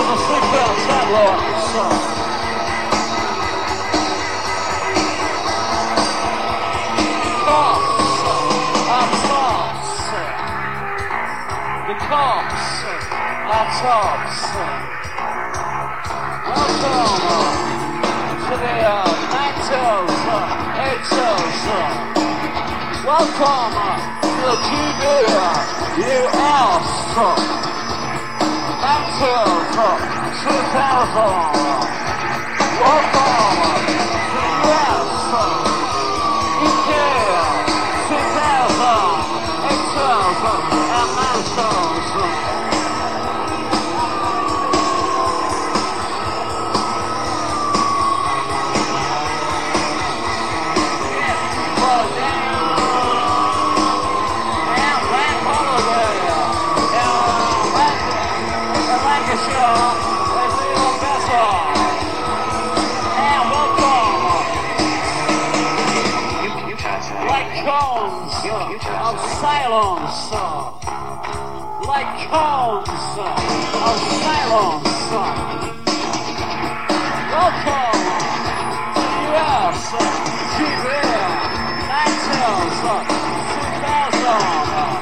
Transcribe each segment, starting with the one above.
the seatbelt satellites. Cops are tops. The cops are tops. Welcome to the NATO's, ATO's. Welcome to the GBS. NATO's 2000. Welcome to the US. UK 2000. ATO's and NATO's. Of silence, like cones of silence. Welcome to the US, TV, NATO's 2000.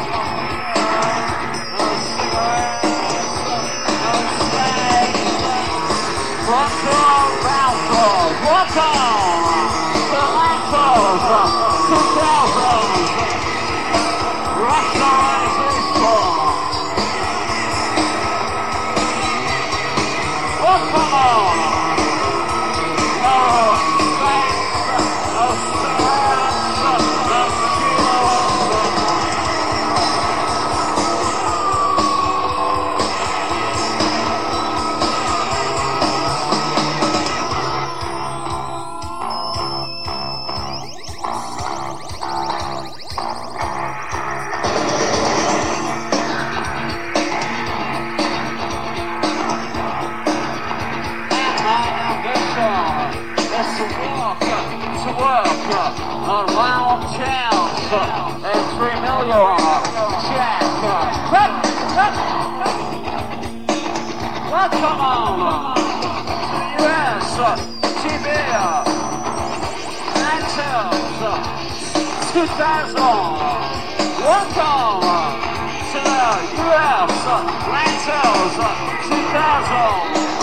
No cigarettes, no snakes. Welcome, welcome to NATO's 2000. Around town and 3 million check. Welcome on to the US TV NATO's 2000. Welcome to the US NATO's 2000.